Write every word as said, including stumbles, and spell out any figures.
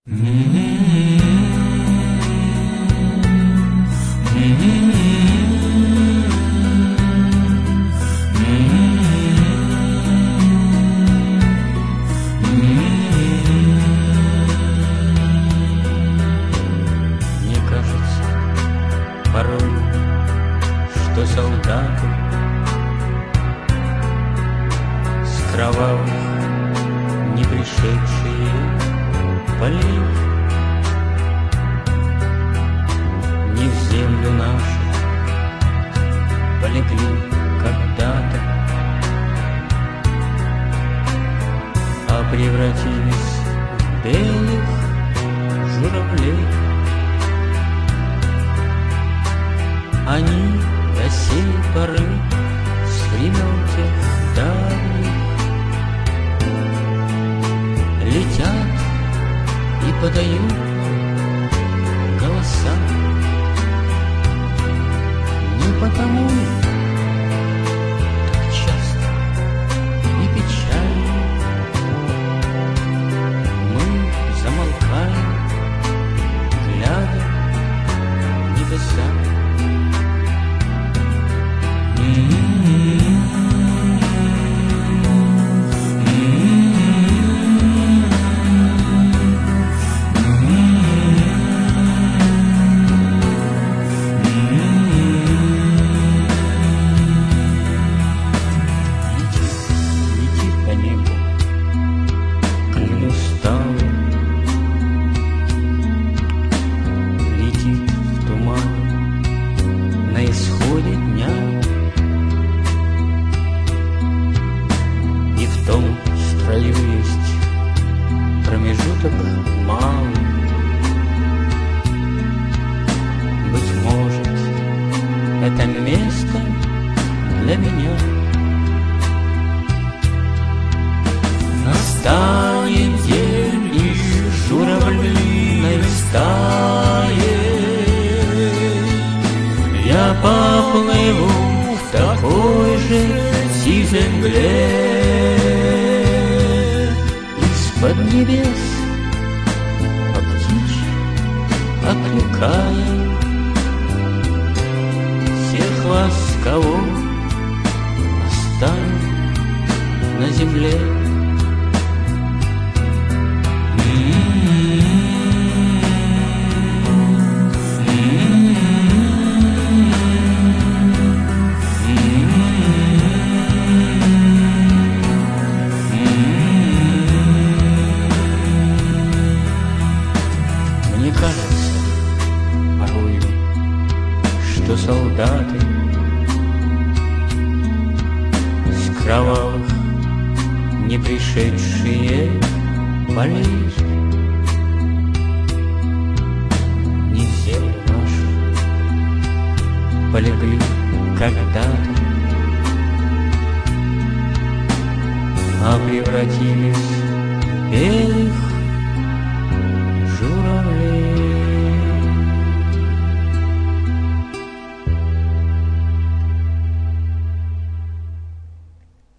Порой, что солдаты с кровавых не пришедшие полей не в землю нашу полегли когда-то, а превратились в белых журавлей. Они до сей поры с времен тех давних летят и подают голоса. Не потому так часто и печально мы замолкаем, глядя в небеса. Исходе дня, и в том строю есть промежуток малый. Быть может, это место для меня. Настанет день, и журавлиной стае я поплыву в такой же сизой мгле. Из-под небес по птичьи окликая всех вас, кого оставим на земле. Мне кажется порою, что солдаты с кровавых не пришедшие полей не в землю нашу полегли когда-то, а превратились в белых